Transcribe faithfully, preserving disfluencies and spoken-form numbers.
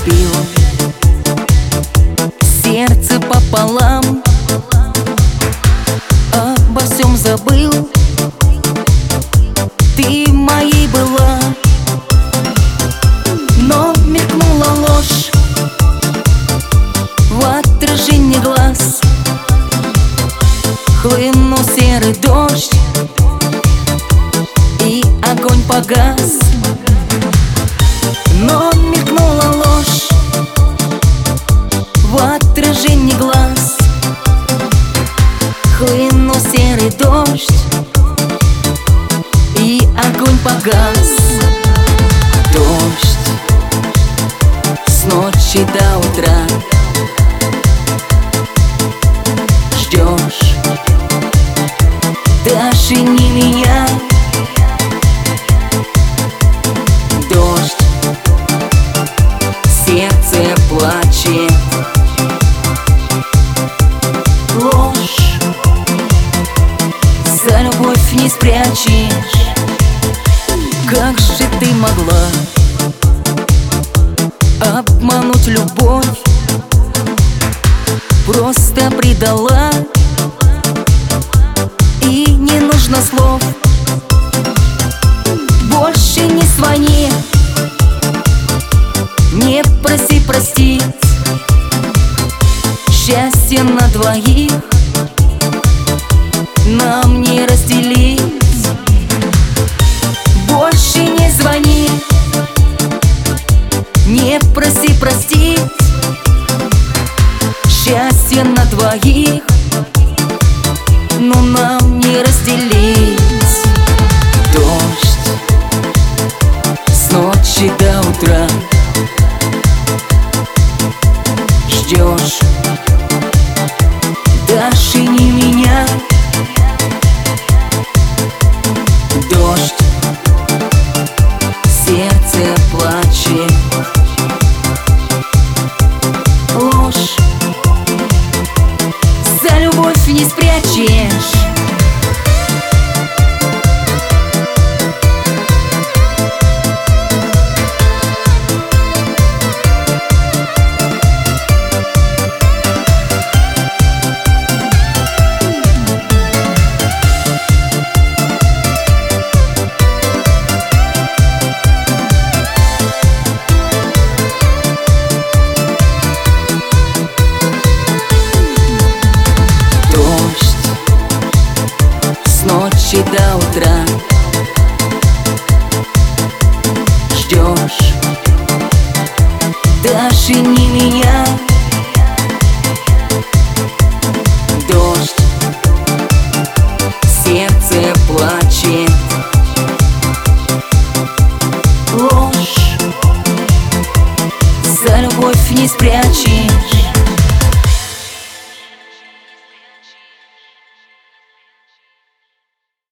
разбил, сердце пополам, обо всем забыл. Ты моей была, но мелькнула ложь в отражении глаз. Хлынул серый дождь, и огонь погас. Но мелькнула ложь в отражении глаз. Хлынул серый дождь, и огонь погас. Дождь с ночи до утра. Ждешь даже не меня. Дождь, сердце плачет. Ложь за любовь не спрячешь. Как же ты могла обмануть любовь? Просто предала, и не нужно слов. Больше не звони, не проси простить. Счастье на двоих нам не разделить. Больше не звони, не проси простить. Счастье на двоих, но нам не разделить. Дождь с ночи до утра. Ждешь даже не меня. Дождь, сердце плачет. Ложь за любовь не спрячешь. С ночи до утра. Ждешь даже не меня. Дождь, сердце плачет. Ложь за любовь не спрячешь.